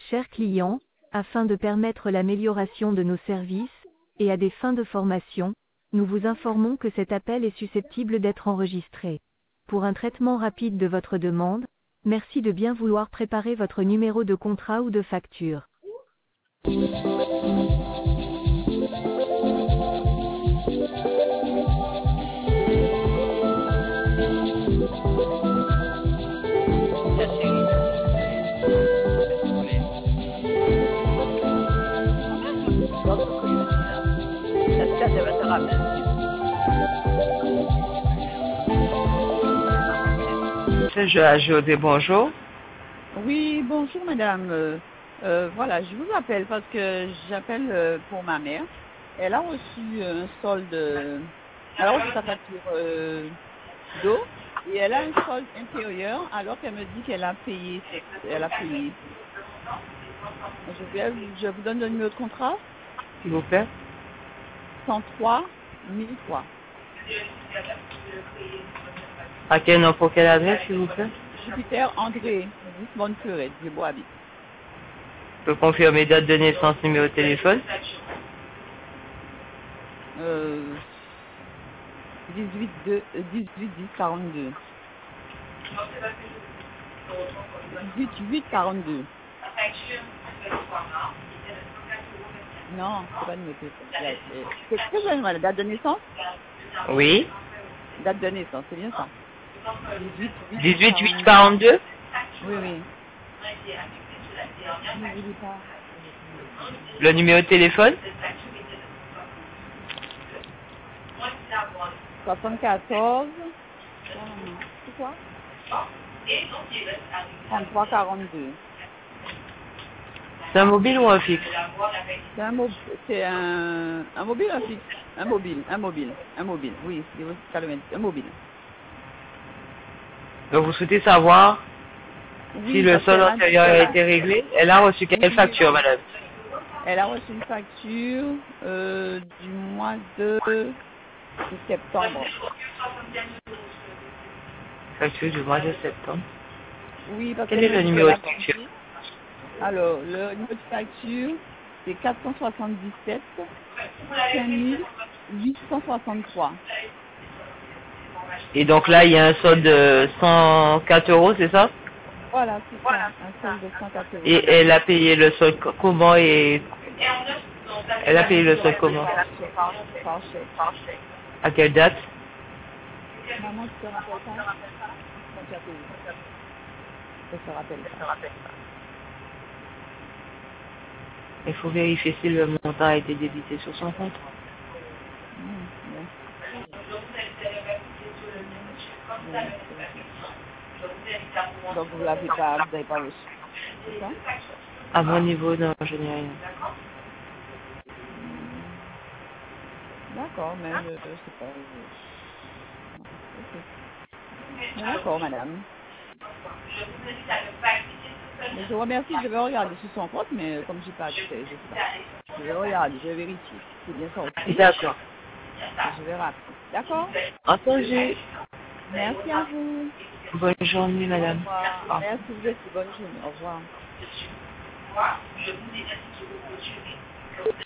Chers clients, afin de permettre l'amélioration de nos services, et à des fins de formation, nous vous informons que cet appel est susceptible d'être enregistré. Pour un traitement rapide de votre demande, merci de bien vouloir préparer votre numéro de contrat ou de facture. José, bonjour. Oui, bonjour madame. Voilà, je vous appelle parce que j'appelle pour ma mère. Elle a reçu un solde, elle a reçu sa facture d'eau et elle a un solde intérieur alors qu'elle me dit qu'elle a payé. Elle a payé. Je vous donne le numéro de contrat. S'il vous plaît. 103 1003. À quel nom, pour quelle adresse, s'il vous plaît? Jupiter André, 10 Bonne Fleurette, du Bois-Habit. Je peux confirmer date de naissance, numéro de téléphone? 18 10 42. 18 42. Non, c'est pas le numéro de téléphone. C'est ce que j'ai la date de naissance? Oui. Date de naissance, c'est bien ça. 18 8 42? Oui, oui. Le numéro de téléphone? 74. C'est quoi? 33 42. C'est un mobile ou un fixe? C'est un mobile, un fixe. Un mobile. Oui, c'est un mobile. Donc vous souhaitez savoir si le solde antérieur a été réglé? Elle a reçu quelle facture, madame? Elle a reçu une facture du mois de septembre. Facture du mois de septembre. Oui, parce Quel est le numéro de facture? Alors, le numéro de facture, c'est 477 5863. Et donc là, il y a un solde de 104 euros, c'est ça? Voilà, c'est ça, un solde de 104 euros. Et elle a payé le solde comment et... Elle a payé le solde comment? Par chèque. À quelle date? Maman, tu te rappelles pas quand tu as payé? Je te rappelle pas. Il faut vérifier si le montant a été débité sur son compte. Donc vous n'avez pas reçu, c'est ça? À mon niveau, non, je n'ai rien. D'accord, mais je sais pas. D'accord, madame. Mais je vous remercie, je vais regarder sur son compte, mais comme j'ai pas accès, je sais pas. Je vais regarder, je vais vérifier. C'est bien sorti. D'accord. Je vais rappeler. D'accord? Entendu. Merci à vous. Bonne journée, madame. Au revoir. Merci, vous aussi. Bonne journée. Au revoir.